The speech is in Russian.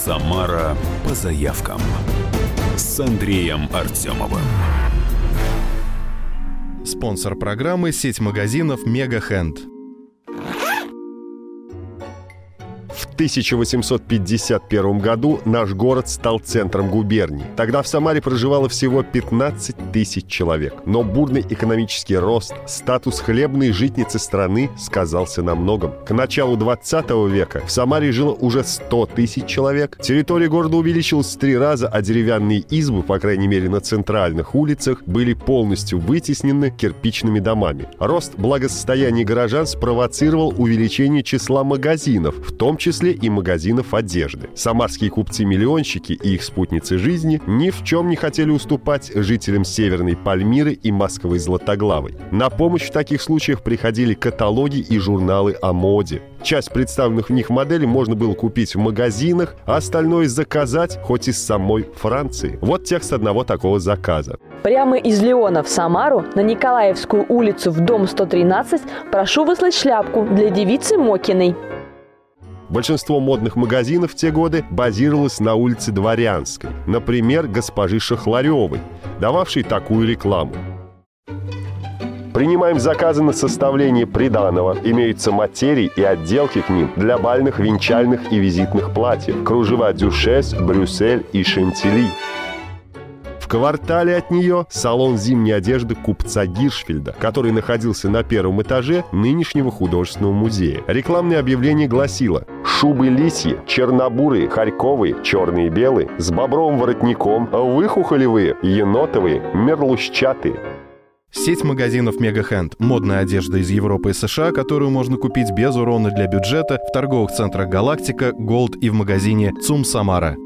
Самара по заявкам с Андреем Артемовым. Спонсор программы — сеть магазинов «Мегахенд». В 1851 году наш город стал центром губернии. Тогда в Самаре проживало всего 15 тысяч человек. Но бурный экономический рост, статус хлебной житницы страны сказался на многом. К началу 20 века в Самаре жило уже 100 тысяч человек. Территория города увеличилась в 3 раза, а деревянные избы, по крайней мере на центральных улицах, были полностью вытеснены кирпичными домами. Рост благосостояния горожан спровоцировал увеличение числа магазинов, в том числе и магазинов одежды. Самарские купцы-миллионщики и их спутницы жизни ни в чем не хотели уступать жителям Северной Пальмиры и Москвы Златоглавой. На помощь в таких случаях приходили каталоги и журналы о моде. Часть представленных в них моделей можно было купить в магазинах, а остальное заказать хоть из самой Франции. Вот текст одного такого заказа. Прямо из Леона в Самару на Николаевскую улицу в дом 113 прошу выслать шляпку для девицы Мокиной. Большинство модных магазинов в те годы базировалось на улице Дворянской, например, госпожи Шахларевой, дававшей такую рекламу. Принимаем заказы на составление приданого. Имеются материи и отделки к ним для бальных, венчальных и визитных платьев. Кружева Дюшес, Брюссель и Шантили. В квартале от нее салон зимней одежды купца Гиршфельда, который находился на 1-м этаже нынешнего художественного музея. Рекламное объявление гласило: шубы лисьи, чернобурые, харьковые, черные и белые, с бобровым воротником, выхухолевые, енотовые, мерлущатые. Сеть магазинов «Мегахенд» — модная одежда из Европы и США, которую можно купить без урона для бюджета в торговых центрах «Галактика», «Голд» и в магазине «ЦУМ Самара».